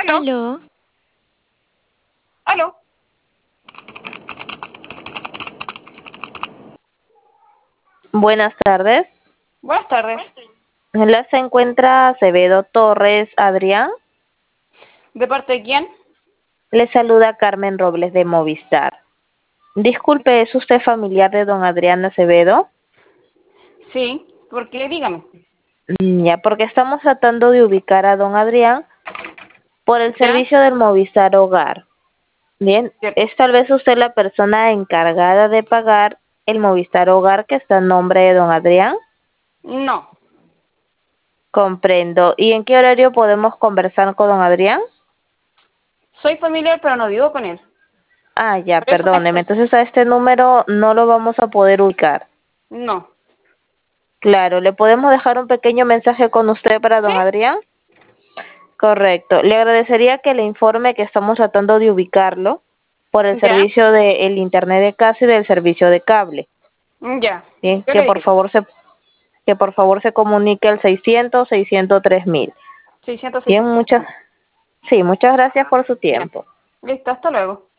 Aló, Aló, aló. Buenas tardes. Buenas tardes. La se encuentra Acevedo Torres Adrián. ¿De parte de quién? Le saluda Carmen Robles de Movistar. Disculpe, ¿es usted familiar de don Adrián Acevedo? Sí, ¿por qué? Dígame. Ya, porque estamos tratando de ubicar a don Adrián por el ¿Ya? servicio del Movistar Hogar. Bien, ¿Cierto? ¿es tal vez usted la persona encargada de pagar el Movistar Hogar que está en nombre de don Adrián? No. Comprendo. ¿Y en qué horario podemos conversar con don Adrián? Soy familiar, pero no vivo con él. Ah, ya, Por eso me perdóneme. extraña. Entonces a este número no lo vamos a poder ubicar. No. Claro, ¿le podemos dejar un pequeño mensaje con usted para ¿Sí? don Adrián? Correcto. Le agradecería que le informe que estamos tratando de ubicarlo por el ¿Ya? servicio del Internet de casa y del servicio de cable. Ya. Bien, Yo le digo. que por favor se comunique al 600-603.000. 600, Bien, 600. muchas gracias por su tiempo. Listo, hasta luego.